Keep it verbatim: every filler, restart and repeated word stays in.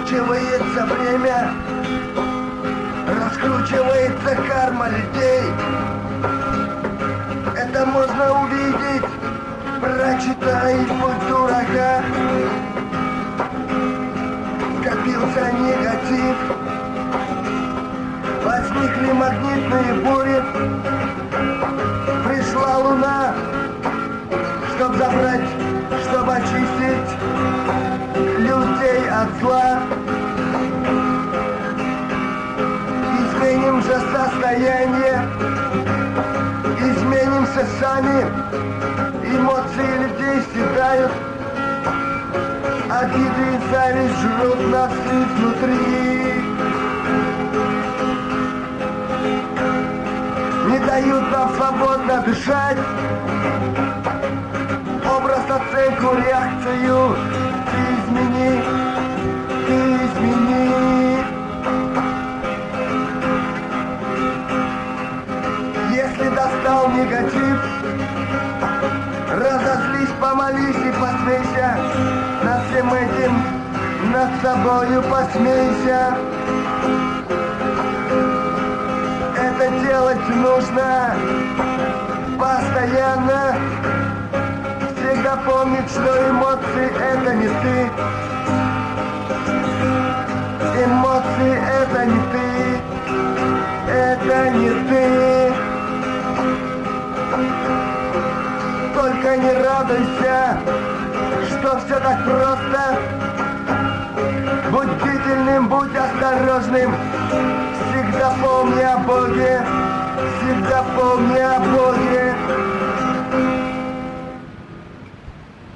Раскручивается время, раскручивается карма людей. Это можно увидеть, прочитай «Путь дурака». Скопился негатив, возникли магнитные бури. Пришла луна, чтоб забрать, чтоб очистить людей от зла. Изменим же состояние, изменимся сами. Эмоции людей седают, обиды и зависть жрут нас изнутри. Не дают нам свободно дышать. Образ, оценку, реакцию ты измени, ты измени. Если достал негатив, разозлись, помолись и посмейся над всем этим, над собою посмейся. Это делать нужно постоянно. Всегда помнить, что эмоции это не ты. Эмоции это не ты. Это не ты. Только не радуйся, что все так просто. Будь бдительным, будь осторожным. Всегда помни о Боге. Всегда помни о Боге.